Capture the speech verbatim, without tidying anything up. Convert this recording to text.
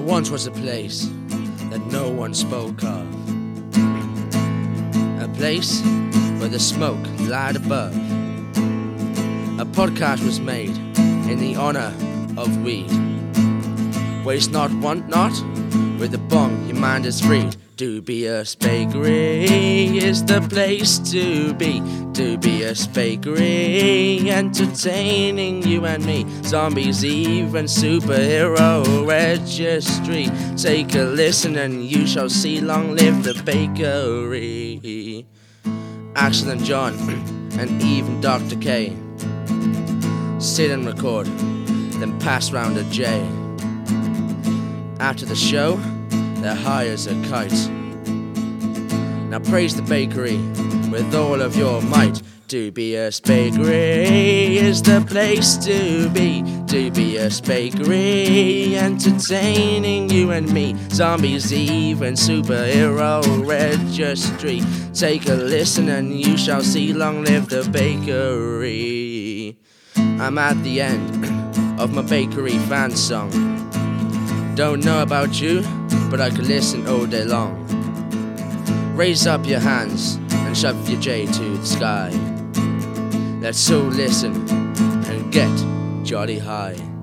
once was a place that no one spoke of, a place where the smoke lied above. A podcast was made in the honor of weed. Waste not, want not, with a bong your mind is freed. Dubious Bakery is the place to be. Dubious Bakery, entertaining you and me. Zombies, even superhero registry. Take a listen and you shall see. Long live the bakery. Axel and John, and even Doctor K, sit and record, then pass round a J. After the show, they're high as a kite. Now praise the bakery with all of your might. Dubious Bakery is the place to be. Dubious Bakery, entertaining you and me. Zombies, even superhero registry. Take a listen and you shall see. Long live the bakery. I'm at the end of my bakery fan song. Don't know about you, but I could listen all day long. Raise up your hands and shove your J to the sky. Let's all listen and get jolly high.